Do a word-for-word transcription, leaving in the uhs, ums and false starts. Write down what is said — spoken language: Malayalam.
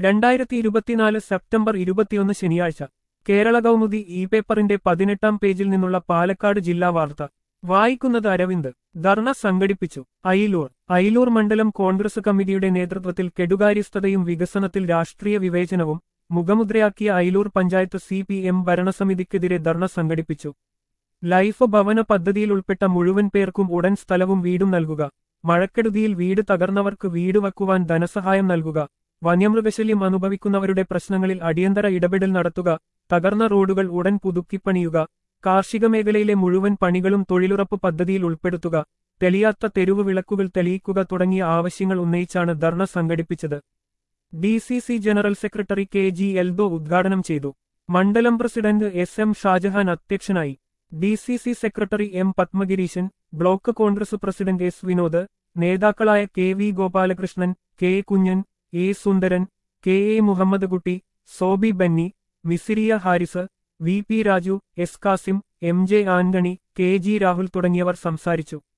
രണ്ടായിരത്തി ഇരുപത്തിനാല് സെപ്റ്റംബർ ഇരുപത്തിയൊന്ന് ശനിയാഴ്ച കേരള കൗമുദി ഇ പേപ്പറിന്റെ പതിനെട്ടാം പേജിൽ നിന്നുള്ള പാലക്കാട് ജില്ലാ വാർത്ത വായിക്കുന്നത് അരവിന്ദ്. ധർണ സംഘടിപ്പിച്ചു അയിലൂർ. അയിലൂർ മണ്ഡലം കോൺഗ്രസ് കമ്മിറ്റിയുടെ നേതൃത്വത്തിൽ കെടുകാര്യസ്ഥതയും വികസനത്തിൽ രാഷ്ട്രീയ വിവേചനവും മുഖമുദ്രയാക്കിയ Ayilur panchayat C P M ഭരണസമിതിക്കെതിരെ ധർണ സംഘടിപ്പിച്ചു. ലൈഫ് ഭവന പദ്ധതിയിൽ ഉൾപ്പെട്ട മുഴുവൻ പേർക്കും ഉടൻ സ്ഥലവും വീടും നൽകുക, മഴക്കെടുതിയിൽ വീട് തകർന്നവർക്ക് വീട് വയ്ക്കുവാൻ ധനസഹായം നൽകുക, വന്യമൃഗശല്യം അനുഭവിക്കുന്നവരുടെ പ്രശ്നങ്ങളിൽ അടിയന്തര ഇടപെടൽ നടത്തുക, തകർന്ന റോഡുകൾ ഉടൻ പുതുക്കിപ്പണിയുക, കാർഷിക മേഖലയിലെ മുഴുവൻ പണികളും തൊഴിലുറപ്പ് പദ്ധതിയിൽ ഉൾപ്പെടുത്തുക, തെളിയാത്ത തെരുവ് വിളക്കുകൾ തെളിയിക്കുക തുടങ്ങിയ ആവശ്യങ്ങൾ ഉന്നയിച്ചാണ് ധർണ സംഘടിപ്പിച്ചത്. D C C general secretary K G Eldo ഉദ്ഘാടനം ചെയ്തു. മണ്ഡലം പ്രസിഡന്റ് എസ് എം ഷാജഹാൻ അധ്യക്ഷനായി. D C C secretary M Padmagireeshan, block Congress president S Vinod, നേതാക്കളായ K V Gopalakrishnan, K Kunjan, A Sundaran, K A Muhammad Kutty, Sobi Benny, Misiriya Haris, V P Raju, S Kasim, M J Antony, K G Rahul തുടങ്ങിയവർ സംസാരിച്ചു.